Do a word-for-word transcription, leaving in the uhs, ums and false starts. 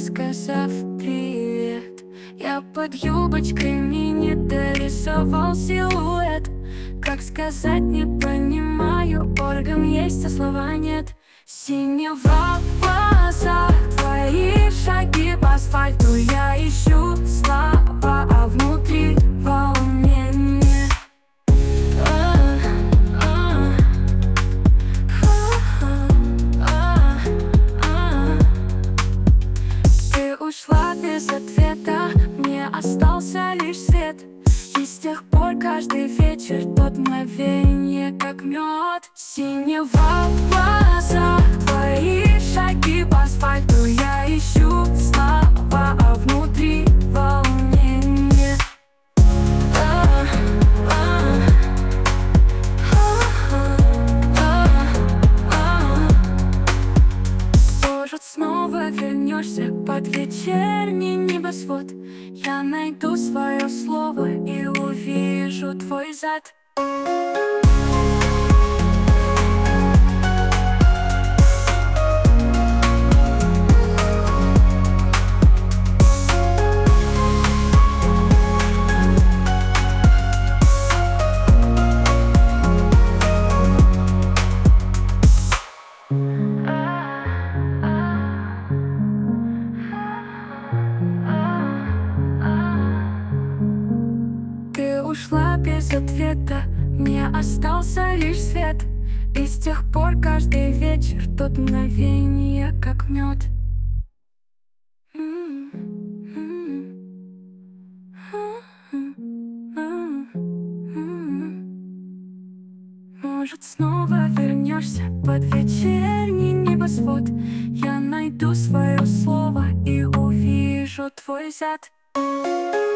сказав привет. Я под юбочками не дорисовал силуэт. Как сказать, не понимаю, орган есть, а слова нет. Синева в глазах, твои шаги по асфальту. Я ищу слова, а внутри волнение. А, а, а, а. Ты ушла без ответа, мне остался лишь свет. И с тех пор каждый вечер тот мгновенье, как мед. Синева в глазах, твои шаги по асфальту. Я ищу слова, а внутри волнение. А, а, а, а, а. Может, снова вернешься под вечерний небосвод. Я найду свое слово и увижу твой зад. Ты ушла без ответа, мне остался лишь свет. И с тех пор каждый вечер тот мгновенье, как мед. Может, снова вернешься под вечерний небосвод. Я найду свое слово и увижу твой зад.